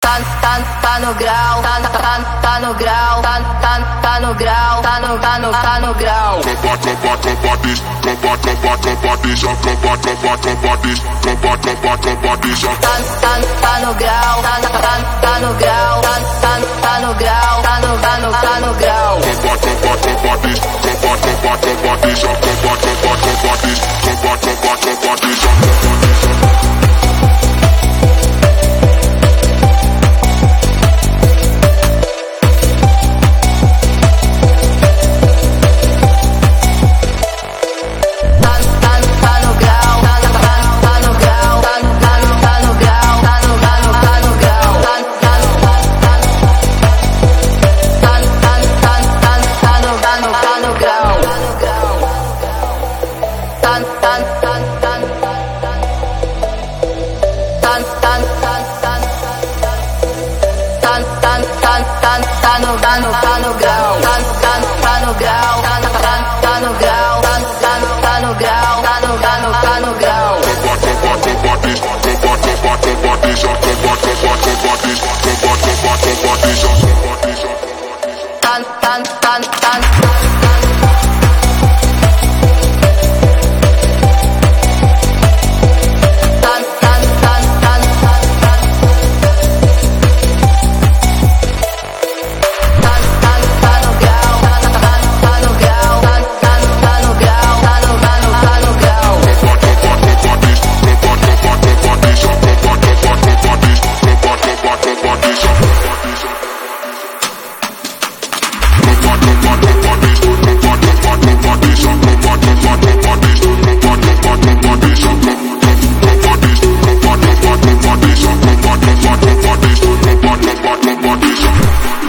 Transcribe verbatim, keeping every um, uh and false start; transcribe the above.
Tá, tá, tá no grau, tá, tá, tá no grau, tá, tá, tá no grau, tá no, tá no, tá no grau. Tropa, tropa, tropa diz, tropa, tropa, tropa diz, tropa, tropa, tropa diz, tropa, tropa, tropa diz. Tá, tá, tá no grau, tá, tá, tá no grau, tá, tá, tá no grau, tá no, tá no, tá no grau. Tropa, tropa, tropa diz, tropa, tropa, tropa diz, tropa, tropa, tropa diz, tropa, tropa, tropa diz. Tá no, tá no, tá no grau, tá, tá, tá no grau, tá, tá, tá no grau, tá, tá, tá no grau, tá no, tá no, tá no grau. Tá, tá, tá, tá. Bodies.